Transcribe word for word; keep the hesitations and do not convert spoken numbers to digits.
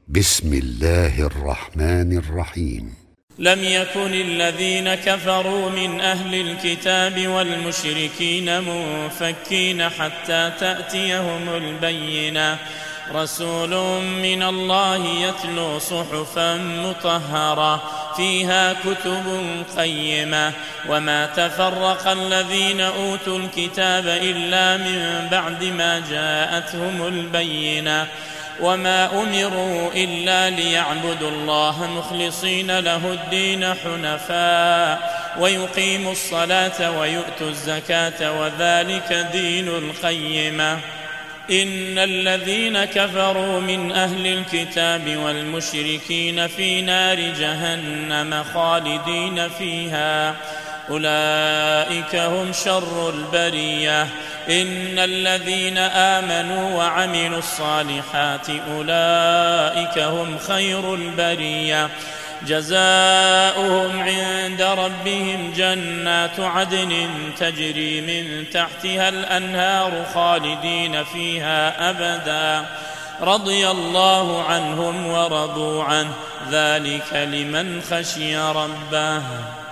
بسم الله الرحمن الرحيم. لم يكن الذين كفروا من أهل الكتاب والمشركين منفكين حتى تأتيهم البينة، رسول من الله يتلو صحفا مطهرة فيها كتب قيمة، وما تفرق الذين أوتوا الكتاب إلا من بعد ما جاءتهم البينة، وما أمروا إلا ليعبدوا الله مخلصين له الدين حنفاء ويقيموا الصلاة ويؤتوا الزكاة وذلك دين القيمة. إن الذين كفروا من أهل الكتاب والمشركين في نار جهنم خالدين فيها، أولئك هم شر البرية. إن الذين آمنوا وعملوا الصالحات أولئك هم خير البرية، جزاؤهم عند ربهم جنات عدن تجري من تحتها الأنهار خالدين فيها أبدا، رضي الله عنهم ورضوا عنه، ذلك لمن خشي ربه.